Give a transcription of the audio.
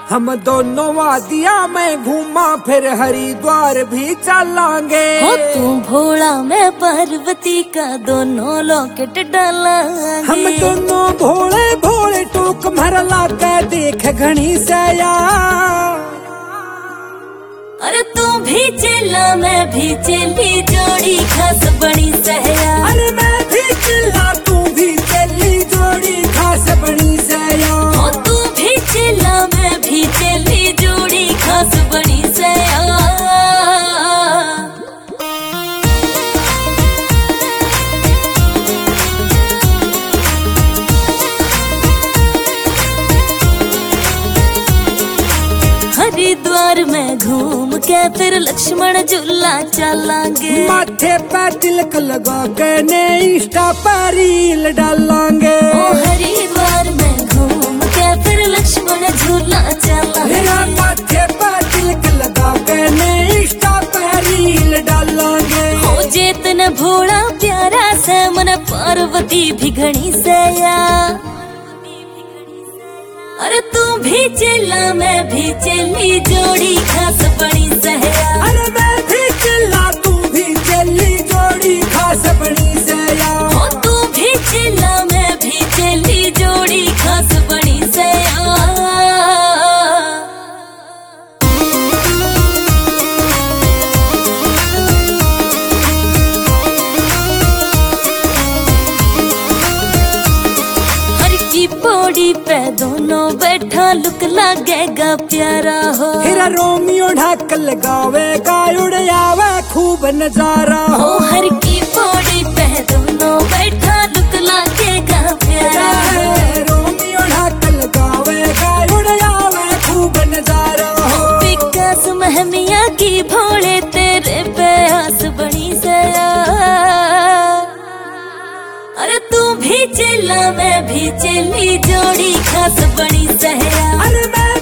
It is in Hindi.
हम दोनों वादिया में घूमा फिर हरिद्वार भी चलांगे। हो तू भोला मैं पार्वती का दोनों लॉकेट डालांगे। हम दोनों भोले भोले टोक मरला के देख घनी सया। अरे तू भी चला मैं भी चली जोड़ी खास बनी सहया। अरे मैं भी चला तू भी चली जोड़ी खास बनी सया। हो तू भी चला मैं भी चली जोड़ी खास बनी सहया। हरिद्वार में घूम के फिर लक्ष्मण झूला चलांगे। माथे पे तिलक लगा के ने इंस्टा पर रील डालांगे। ओ हरिद्वार में घूम के फिर लक्ष्मण झूला चलांगे। माथे पे तिलक लगा के ने इंस्टा पर रील डालांगे। हो जेतन भोला प्यारा से मन पार्वती भी घनी सया। अरे तू भी चला मैं भी चली जोड़ी खास बनी सहया। अरे मैं भी चला तू भी चली जोड़ी खास बनी सया। हो तू भी चला मैं भी चली जोड़ी खास बनी सहया। पौड़ी पे दोनों बैठा लुक लागेगा प्यारा हो। हीरा रोमियो ढाक लगावेगा उड़ावे खूब नजारा हो। हर की पौड़ी पे दोनों बैठा लुक लागेगा प्यारा हो। रोमियो ढाक लगावेगा उड़ावे खूब नजारा हो। विकास महमिया की भोले तेरे पे आस बनी सया। अरे तू भी चला मैं भी चली जोड़ी खास बनी सहया। अरे मैं